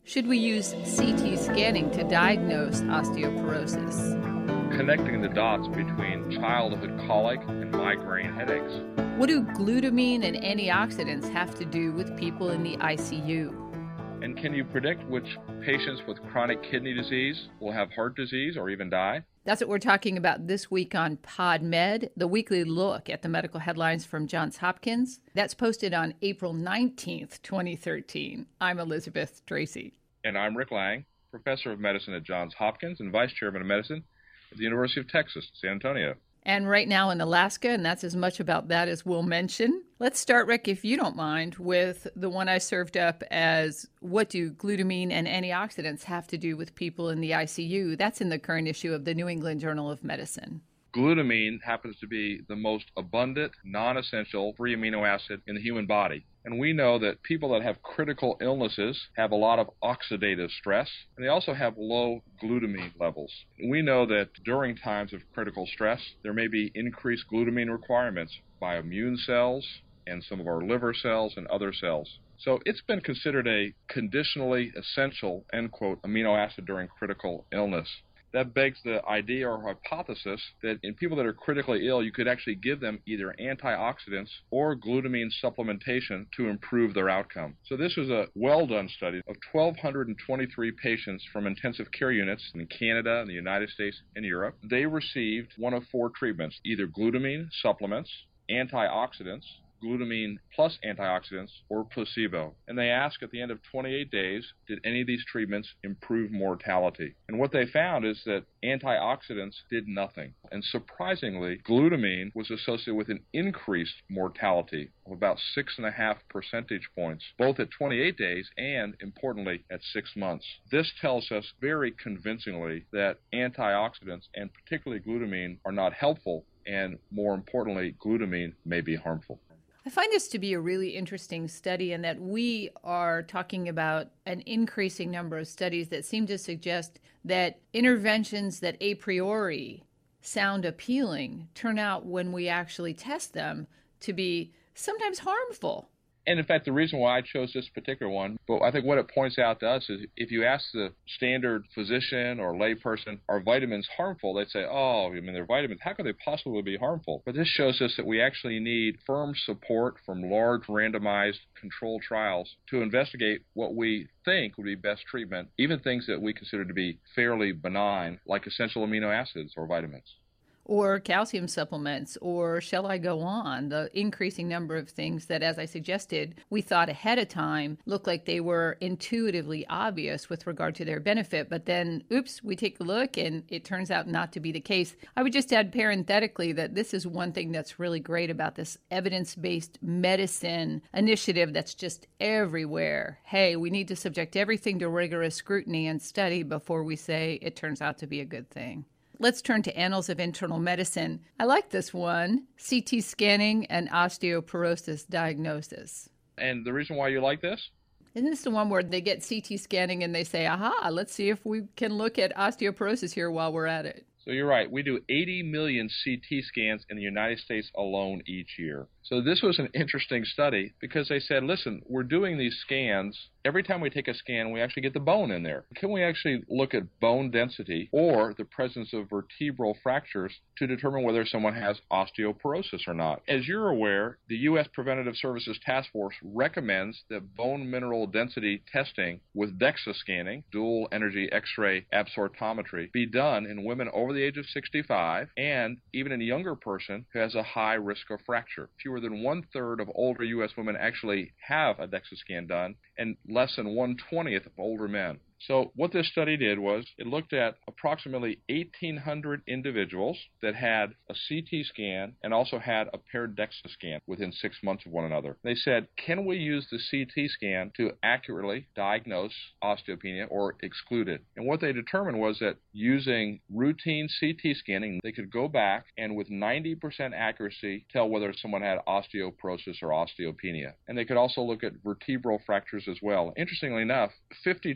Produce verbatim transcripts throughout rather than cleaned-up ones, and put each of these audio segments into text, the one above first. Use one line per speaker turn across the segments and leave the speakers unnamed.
Should we use C T scanning to diagnose osteoporosis?
Connecting the dots between childhood colic and migraine headaches.
What do glutamine and antioxidants have to do with people in the I C U?
And can you predict which patients with chronic kidney disease will have heart disease or even die?
That's what we're talking about this week on PodMed, the weekly look at the medical headlines from Johns Hopkins. That's posted on April nineteenth, twenty thirteen. I'm Elizabeth Tracy.
And I'm Rick Lang, professor of medicine at Johns Hopkins and vice chairman of medicine at the University of Texas, San Antonio.
And right now in Alaska, and that's as much about that as we'll mention. Let's start, Rick, if you don't mind, with the one I served up as what do glutamine and antioxidants have to do with people in the I C U? That's in the current issue of the New England Journal of Medicine.
Glutamine happens to be the most abundant, non-essential free amino acid in the human body. And we know that people that have critical illnesses have a lot of oxidative stress, and they also have low glutamine levels. We know that during times of critical stress, there may be increased glutamine requirements by immune cells and some of our liver cells and other cells. So it's been considered a conditionally essential, end quote, amino acid during critical illness. That begs the idea or hypothesis that in people that are critically ill, you could actually give them either antioxidants or glutamine supplementation to improve their outcome. So this was a well-done study of one thousand two hundred twenty-three patients from intensive care units in Canada, in the United States, and Europe. They received one of four treatments, either glutamine supplements, antioxidants, glutamine plus antioxidants, or placebo. And they asked at the end of twenty-eight days, did any of these treatments improve mortality? And what they found is that antioxidants did nothing. And surprisingly, glutamine was associated with an increased mortality of about six and a half percentage points, both at twenty-eight days and, importantly, at six months. This tells us very convincingly that antioxidants, and particularly glutamine, are not helpful, and more importantly, glutamine may be harmful.
I find this to be a really interesting study in that we are talking about an increasing number of studies that seem to suggest that interventions that a priori sound appealing turn out, when we actually test them, to be sometimes harmful.
And in fact, the reason why I chose this particular one, but I think what it points out to us is if you ask the standard physician or layperson, are vitamins harmful? They'd say, oh, I mean, they're vitamins. How could they possibly be harmful? But this shows us that we actually need firm support from large randomized controlled trials to investigate what we think would be best treatment, even things that we consider to be fairly benign, like essential amino acids or vitamins.
Or calcium supplements, or shall I go on? The increasing number of things that, as I suggested, we thought ahead of time looked like they were intuitively obvious with regard to their benefit, but then, oops, we take a look and it turns out not to be the case. I would just add parenthetically that this is one thing that's really great about this evidence-based medicine initiative that's just everywhere. Hey, we need to subject everything to rigorous scrutiny and study before we say it turns out to be a good thing. Let's turn to Annals of Internal Medicine. I like this one, C T scanning and osteoporosis diagnosis.
And the reason why you like this?
Isn't this the one where they get C T scanning and they say, aha, let's see if we can look at osteoporosis here while we're at it?
So you're right. We do eighty million C T scans in the United States alone each year. So this was an interesting study because they said, listen, we're doing these scans. Every time we take a scan, we actually get the bone in there. Can we actually look at bone density or the presence of vertebral fractures to determine whether someone has osteoporosis or not? As you're aware, the U S Preventative Services Task Force recommends that bone mineral density testing with DEXA scanning, dual energy X-ray absorptiometry, be done in women over the age of sixty-five and even in a younger person who has a high risk of fracture. Fewer than one-third of older U S women actually have a DEXA scan done, and less than one twentieth of older men. So what this study did was it looked at approximately eighteen hundred individuals that had a C T scan and also had a paired DEXA scan within six months of one another. They said, can we use the C T scan to accurately diagnose osteopenia or exclude it? And what they determined was that using routine C T scanning, they could go back and with ninety percent accuracy tell whether someone had osteoporosis or osteopenia. And they could also look at vertebral fractures as well. Interestingly enough, fifty-two percent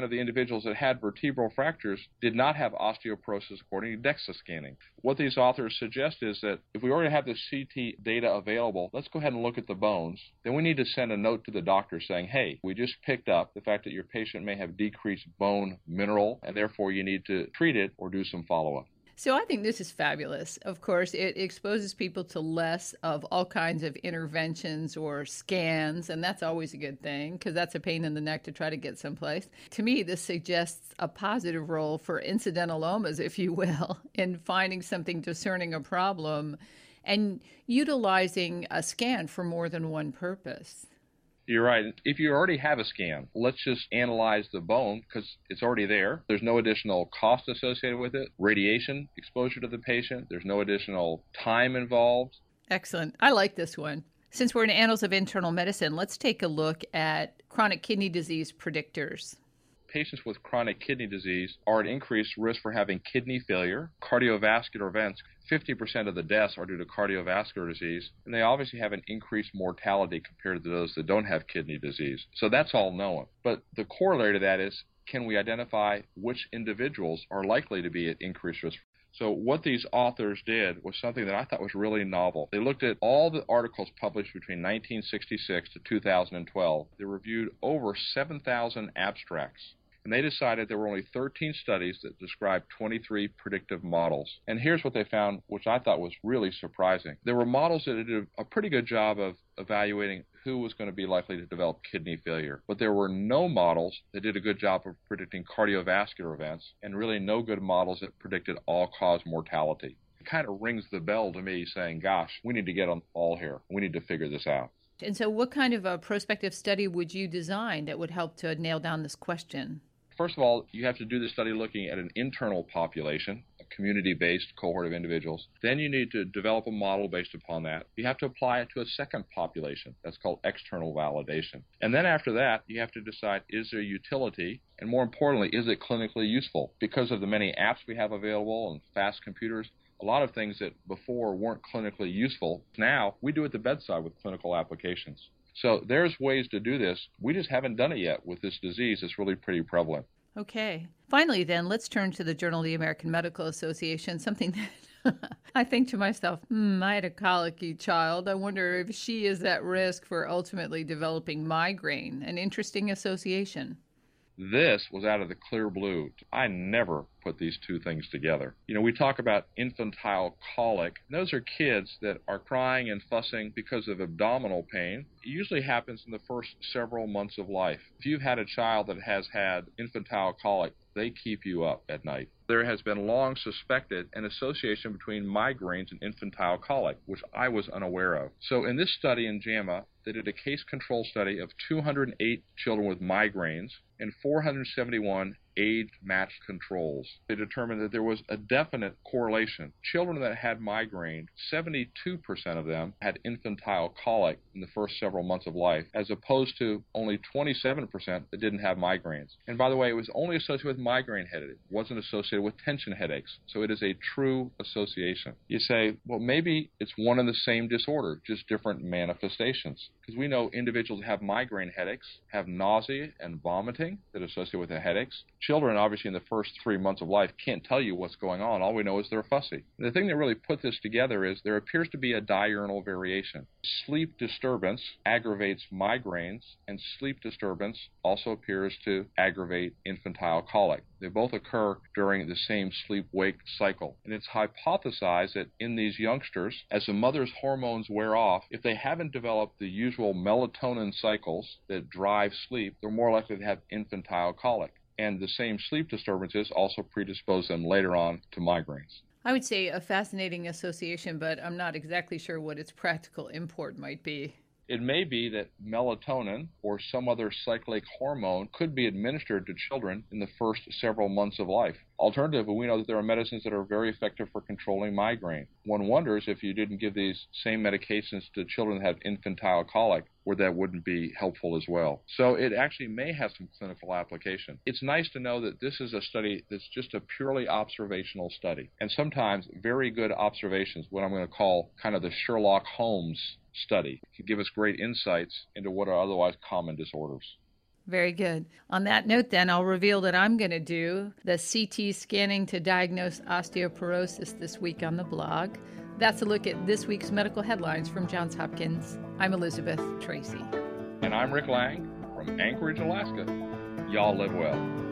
of the individuals that had vertebral fractures did not have osteoporosis according to DEXA scanning. What these authors suggest is that if we already have the C T data available, let's go ahead and look at the bones. Then we need to send a note to the doctor saying, hey, we just picked up the fact that your patient may have decreased bone mineral, and therefore you need to treat it or do some follow-up.
So I think this is fabulous. Of course, it exposes people to less of all kinds of interventions or scans, and that's always a good thing because that's a pain in the neck to try to get someplace. To me, this suggests a positive role for incidentalomas, if you will, in finding something discerning a problem and utilizing a scan for more than one purpose.
You're right. If you already have a scan, let's just analyze the bone because it's already there. There's no additional cost associated with it, radiation exposure to the patient. There's no additional time involved.
Excellent. I like this one. Since we're in Annals of Internal Medicine, let's take a look at chronic kidney disease predictors.
Patients with chronic kidney disease are at increased risk for having kidney failure, cardiovascular events. fifty percent of the deaths are due to cardiovascular disease, and they obviously have an increased mortality compared to those that don't have kidney disease. So that's all known. But the corollary to that is, can we identify which individuals are likely to be at increased risk? So what these authors did was something that I thought was really novel. They looked at all the articles published between nineteen sixty-six to two thousand twelve. They reviewed over seven thousand abstracts. And they decided there were only thirteen studies that described twenty-three predictive models. And here's what they found, which I thought was really surprising. There were models that did a pretty good job of evaluating who was going to be likely to develop kidney failure. But there were no models that did a good job of predicting cardiovascular events, and really no good models that predicted all-cause mortality. It kind of rings the bell to me saying, gosh, we need to get on all here. We need to figure this out.
And so what kind of a prospective study would you design that would help to nail down this question?
First of all, you have to do the study looking at an internal population, a community-based cohort of individuals. Then you need to develop a model based upon that. You have to apply it to a second population. That's called external validation. And then after that, you have to decide, is there utility? And more importantly, is it clinically useful? Because of the many apps we have available and fast computers, a lot of things that before weren't clinically useful, now we do at the bedside with clinical applications. So there's ways to do this. We just haven't done it yet with this disease. It's really pretty prevalent.
Okay. Finally, then, let's turn to the Journal of the American Medical Association, something that I think to myself, hmm, I had a colicky child. I wonder if she is at risk for ultimately developing migraine, an interesting association.
This was out of the clear blue. I never put these two things together. You know, we talk about infantile colic. Those are kids that are crying and fussing because of abdominal pain. It usually happens in the first several months of life. If you've had a child that has had infantile colic, they keep you up at night. There has been long suspected an association between migraines and infantile colic, which I was unaware of. So in this study in JAMA, they did a case control study of two hundred eight children with migraines and four hundred seventy-one age-matched controls. They determined that there was a definite correlation. Children that had migraine, seventy-two percent of them had infantile colic in the first several months of life, as opposed to only twenty-seven percent that didn't have migraines. And by the way, it was only associated with migraine headache. It wasn't associated with tension headaches. So it is a true association. You say, well, maybe it's one and the same disorder, just different manifestations. Because we know individuals that have migraine headaches have nausea and vomiting that are associated with the headaches. Children, obviously, in the first three months of life can't tell you what's going on. All we know is they're fussy. And the thing that really put this together is there appears to be a diurnal variation. Sleep disturbance aggravates migraines, and sleep disturbance also appears to aggravate infantile colic. They both occur during the same sleep-wake cycle. And it's hypothesized that in these youngsters, as the mother's hormones wear off, if they haven't developed the usual melatonin cycles that drive sleep, they're more likely to have infantile colic. And the same sleep disturbances also predispose them later on to migraines.
I would say a fascinating association, but I'm not exactly sure what its practical import might be.
It may be that melatonin or some other cyclic hormone could be administered to children in the first several months of life. Alternatively, we know that there are medicines that are very effective for controlling migraine. One wonders if you didn't give these same medications to children that have infantile colic, where that wouldn't be helpful as well. So it actually may have some clinical application. It's nice to know that this is a study that's just a purely observational study. And sometimes very good observations, what I'm going to call kind of the Sherlock Holmes study, can give us great insights into what are otherwise common disorders.
Very good. On that note, then, I'll reveal that I'm going to do the C T scanning to diagnose osteoporosis this week on the blog. That's a look at this week's medical headlines from Johns Hopkins. I'm Elizabeth Tracy.
And I'm Rick Lang from Anchorage, Alaska. Y'all live well.